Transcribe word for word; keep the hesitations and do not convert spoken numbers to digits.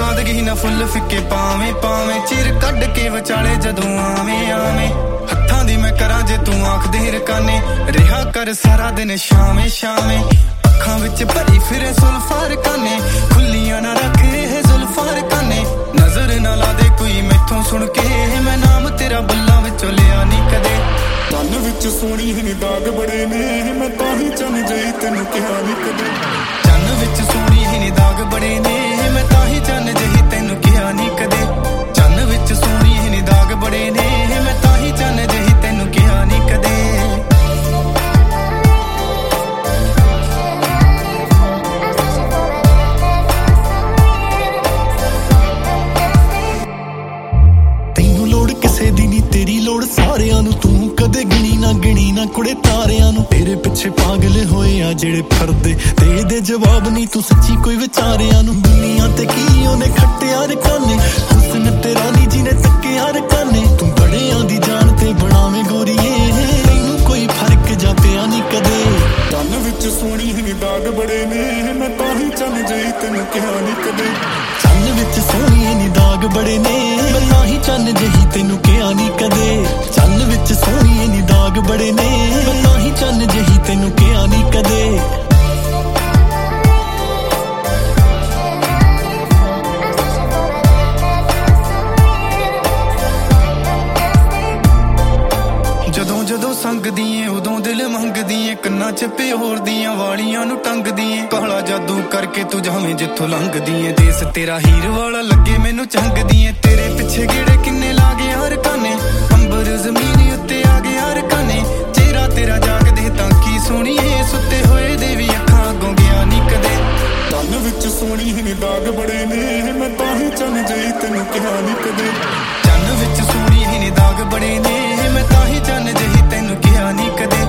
ਸਾਦਗੀ ਨਾ ਫੁੱਲ ਫਿੱਕੇ ਪਾਵੇਂ ਪਾਵੇਂ ਚਿਰ ਕੱਢ ਕੇ ਵਿਚਾਲੇ ਜਦੋਂ ਆਵੇਂ ਆਵੇਂ ਹੱਥਾਂ ਦੀ ਮੈਂ ਕਰਾਂ ਜੇ ਤੂੰ ਆਖ ਦੇ ਰਕਾਨੇ ਰਿਹਾ ਕਰ ਸਾਰਾ ਦਿਨ ਸ਼ਾਮੇ ਸ਼ਾਮੇ ਅੱਖਾਂ ਵਿੱਚ ਭਰੀ ਫਿਰੇ ਸੁਲਫਾਰ ਕਾਨੇ ਖੁੱਲੀਆਂ ਨਾ ਰੱਖੇ ਇਹ ਜ਼ੁਲਫਾਰ ਕਾਨੇ ਨਜ਼ਰ ਨਾ ਲਾ ਦੇ ਕੋਈ ਮੈਥੋਂ ਸੁਣ ਕੇ ਮੈਂ ਨਾਮ ਤੇਰਾ ਬੁੱਲਾਂ ਵਿੱਚੋਂ ਲਿਆ ਨਹੀਂ ਕਦੇ ਤਨ ਵਿੱਚ ਸੋਹਣੀ ਹੀ ਦਾਗ ਬੜੇ ਨੇ ਮੈਂ ਤਾਂ ਹੀ ਚੰਨ ਜਈ ਤੈਨੂੰ ਕਿਹਾ ਨਹੀਂ ਕਦੇ ਚੰਨ ਵਿੱਚ ਸੋਹਣੀ ਹੀ ਦਾਗ ਬੜੇ ਨੇ ਮੈਂ ਤਾਂ ਹੀ ਚੰਨ ਜਈ ਤੈਨੂੰ ਕਿਹਾ ਨਹੀਂ ਕਦੇ ਚੰਨ ਵਿੱਚ ਸੋਹਣੀ ਹੀ ਦਾਗ ਬੜੇ ਨੇ ਮੈਂ ਤਾਂ ਹੀ ਚੰਨ ਜਈ ਤੈਨੂੰ ਕਿਹਾ ਨਹੀਂ ਕਦੇ तेरी लोड़ सारियां नू तू कदे गिनी ना गिनी ना कुड़े तारियां नू तेरे पिछे पागल होए आ जेड़े फरदे ते दे जवाब नहीं तू सच्ची कोई विचारियां नू दुनिया ते की ओने खट्टिया रकाने हुस्न तेरा नी जिने तक्किया रकाने तू बड़े आंदी जान ते बनावे गोरीए तैनू कोई फर्क जा पिया नहीं कदे तन विच सोहनी ही दाग बड़े ने मैं तां ही चन जई तैनू कहा नहीं कदे चन विच सोहनी ही दाग बड़े ने मैं तां ही चन जई तैनू कहा नहीं कदे चन विच सोहनी नी दाग बड़े ने मैं तां ही चन जही तैनू कहा नहीं कदे ਜਦੋਂ ਜਦੋਂ ਸੰਗਦੀ ਏ ਉਦੋਂ ਦਿਲ ਮੰਗਦੀ ਏ ਕੰਨਾਂ 'ਚ ਪਿਓਰ ਦੀਆਂ ਵਾਲੀਆਂ ਨੂੰ ਟੰਗਦੀ ਏ ਕਾਲਾ ਜਾਦੂ ਕਰਕੇ ਤੂੰ ਜਾਵੇਂ ਜਿੱਥੋਂ ਲੰਘਦੀ ਏ ਦੇਸ ਤੇਰਾ ਹੀਰ ਵਾਲਾ ਲੱਗੇ ਮੈਨੂੰ ਚੰਗਦੀ ਏ ਤੇਰੇ ਪਿੱਛੇ ਗੇੜੇ ਕਿੰਨੇ ਲਾ ਗਏ ਹਰ ਕਾਨੇ ਅੰਬਰ ਜ਼ਮੀਨ ਉੱਤੇ ਆ ਗਏ ਹਰ ਕਾਨੇ ਚਿਹਰਾ ਤੇਰਾ ਜਾਗਦੇ ਤਾਂ ਕੀ ਸੋਹਣੀਏ ਸੁੱਤੇ ਹੋਏ ਦੇ ਵੀ ਅੱਖਾਂ ਅੱਗੋਂ ਗਿਆ ਨਹੀਂ ਕਦੇ ਤਨ ਵਿੱਚ ਸੋਹਣੀ ਹੀ ਦਾਗ ਬੜੇ ਨੇ ਮੈਂ ਤਾਂ ਹੀ ਚੰਨ ਜਈ ਤੈਨੂੰ ਕਿਹਾ ਨਹੀਂ ਕਦੇ ਚੰਨ ਵਿੱਚ ਸੋਹਣੀ ਹੀ ਦਾਗ ਬੜੇ ਨੇ ਮੈਂ ਤਾਂ ਹੀ ਚੰਨ ਜਈ ਤੈਨੂੰ ਕਿਹਾ ਨਹੀਂ ਕਦੇ